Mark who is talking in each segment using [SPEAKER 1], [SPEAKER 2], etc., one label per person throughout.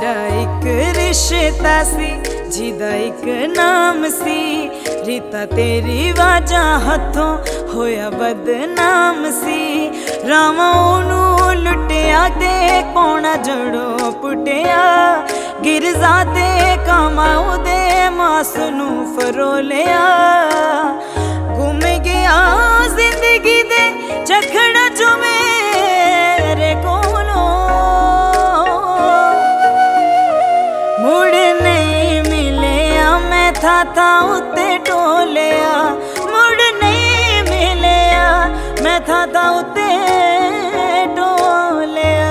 [SPEAKER 1] साडा एक रिश्ता सी जिदा एक नाम सी। रीता तेरी वाजा हथों होया बदनाम सी। रामा ओनू लुटिया ते कौना जड़ों पुटिया। गिरजा ते कामा उदे मास नू फरोलिया। गुम गया जिंदगी दे चखड़ा जो मेरे कोलों। मुड़ नहीं मिलिया मैं था उत्ते टोलिया। मुड़ नहीं मिलिया मैं था उत्ते टोलिया।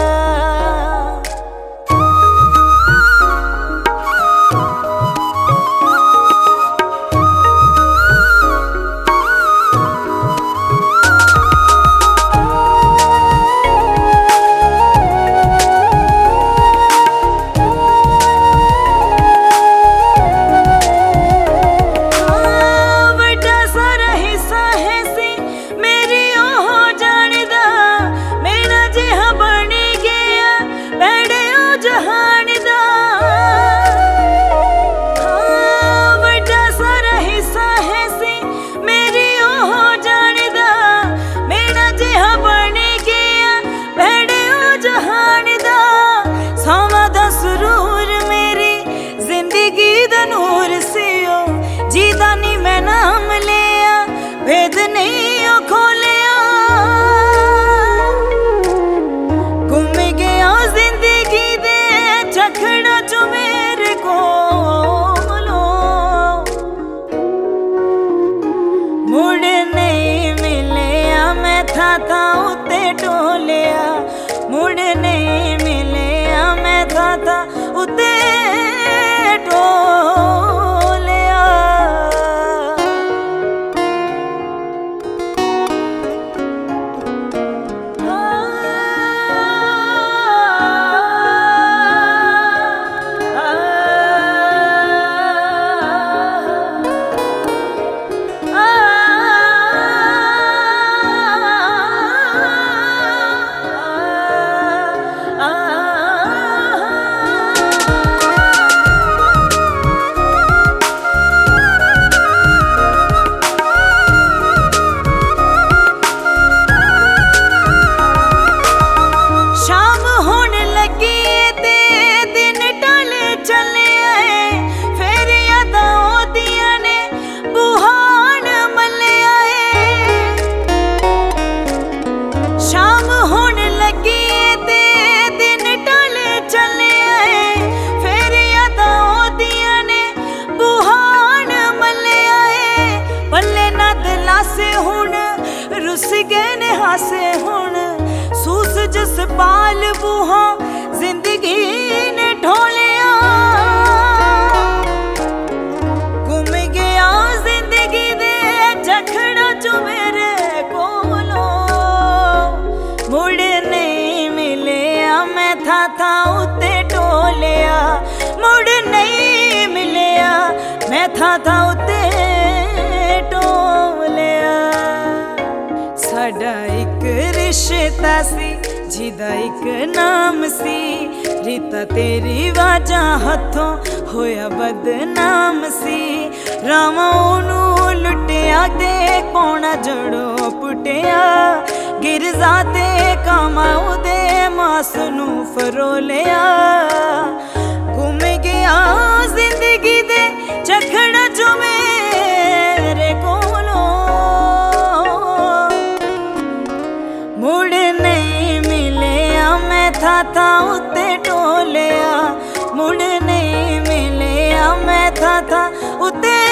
[SPEAKER 1] भेद नहीं खोलिया। गुम गया जिंदगी दे चखड़ा जो मेरे कोलों। मुड़ नहीं मिलिया मैं था उत्ते टोलिया। मुड़ नहीं मिलिया मैं था उत्ते टोलिया। रुस गए ने हासे हुण सूस जस पाल बूहा जिंदगी ने ढोलिया। गुम गया जिंदगी दे चखड़ा जो मेरे कोलों। मुड़ नहीं मिलिया मैं था उत्ते टोलिया। मुड़ नहीं मिलिया मैं था उत्ते टोलिया। साडा एक रिश्ता सी जिदा एक नाम सी। रीता तेरी वाजा हथों होया बदनाम सी। रामा ओनू लुटिया ते कौना जड़ों पुटिया। गिरजा ते कामा उदे मास नू फरोलिया। गुम गया जिंदगी दे चखड़ा जो मेरे कोलों। मुड़ नहीं मिलिया मैं था उत्ते टोलिया। मुड़ नहीं मिलिया मैं था उत्ते